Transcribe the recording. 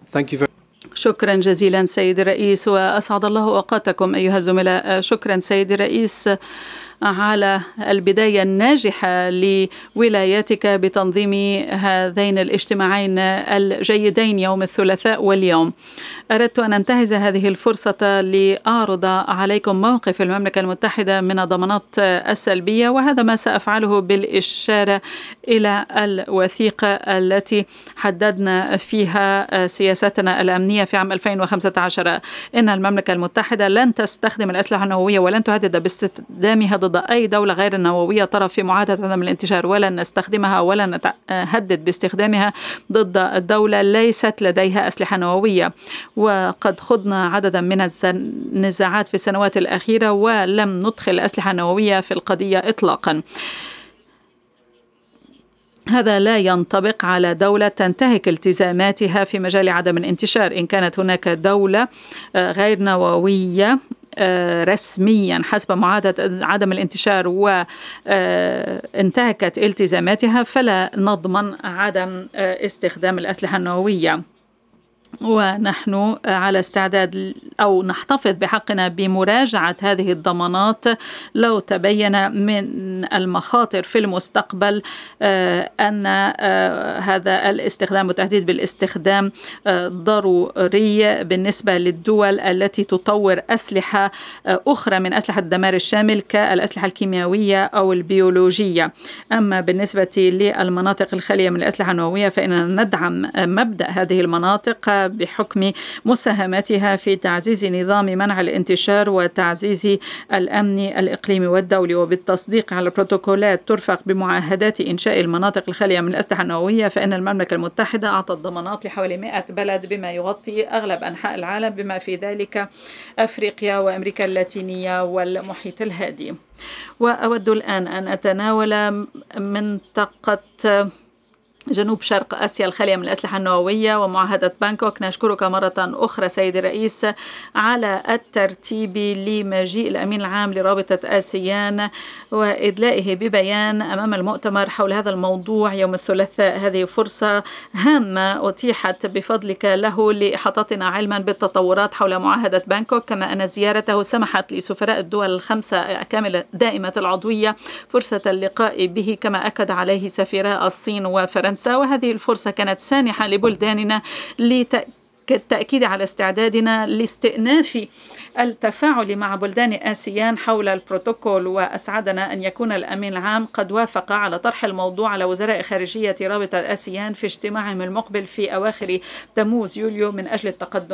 Thank you very شكرا جزيلا سيد الرئيس، وأسعد الله أوقاتكم أيها الزملاء. شكرا سيد الرئيس على البداية الناجحة لولايتك بتنظيم هذين الاجتماعين الجيدين يوم الثلاثاء واليوم. أردت أن أنتهز هذه الفرصة لأعرض عليكم موقف المملكة المتحدة من الضمانات السلبية، وهذا ما سأفعله بالإشارة إلى الوثيقة التي حددنا فيها سياستنا الأمنية في عام 2015. إن المملكة المتحدة لن تستخدم الأسلحة النووية ولن تهدد باستخدامها ضد أي دولة غير نووية طرف في معاهدة عدم الانتشار، ولن نستخدمها ولن نهدد باستخدامها ضد الدولة ليست لديها أسلحة نووية. وقد خضنا عددا من النزاعات في السنوات الأخيرة ولم ندخل أسلحة نووية في القضية إطلاقا. هذا لا ينطبق على دولة تنتهك التزاماتها في مجال عدم الانتشار. إن كانت هناك دولة غير نووية رسميا حسب معاهدة عدم الانتشار وانتهكت التزاماتها، فلا نضمن عدم استخدام الأسلحة النووية. ونحن على استعداد أو نحتفظ بحقنا بمراجعة هذه الضمانات لو تبين من المخاطر في المستقبل أن هذا الاستخدام والتهديد بالاستخدام ضروري بالنسبة للدول التي تطور أسلحة أخرى من أسلحة الدمار الشامل كالأسلحة الكيميائية أو البيولوجية. أما بالنسبة للمناطق الخالية من الأسلحة النووية فإننا ندعم مبدأ هذه المناطق بحكم مساهمتها في تعزيز نظام منع الانتشار وتعزيز الأمن الإقليمي والدولي. وبالتصديق على بروتوكولات ترفق بمعاهدات إنشاء المناطق الخالية من الأسلحة النووية، فإن المملكة المتحدة أعطت ضمانات لحوالي 100 بلد بما يغطي أغلب أنحاء العالم بما في ذلك أفريقيا وأمريكا اللاتينية والمحيط الهادي. وأود الآن أن أتناول منطقة جنوب شرق آسيا الخالية من الأسلحة النووية ومعاهدة بانكوك. نشكرك مرة أخرى سيد الرئيس على الترتيب لمجيء الأمين العام لرابطة آسيان وإدلائه ببيان أمام المؤتمر حول هذا الموضوع يوم الثلاثاء. هذه فرصة هامة أتيحت بفضلك له لإحاطتنا علما بالتطورات حول معاهدة بانكوك، كما أن زيارته سمحت لسفراء الدول الخمسة كاملة دائمة العضوية فرصة اللقاء به، كما أكد عليه سفيرا الصين وفرنسا. وهذه الفرصة كانت سانحة لبلداننا للتأكيد على استعدادنا لاستئناف التفاعل مع بلدان آسيان حول البروتوكول. وأسعدنا أن يكون الأمين العام قد وافق على طرح الموضوع على وزراء خارجية رابطة آسيان في اجتماعهم المقبل في أواخر تموز يوليو من أجل التقدم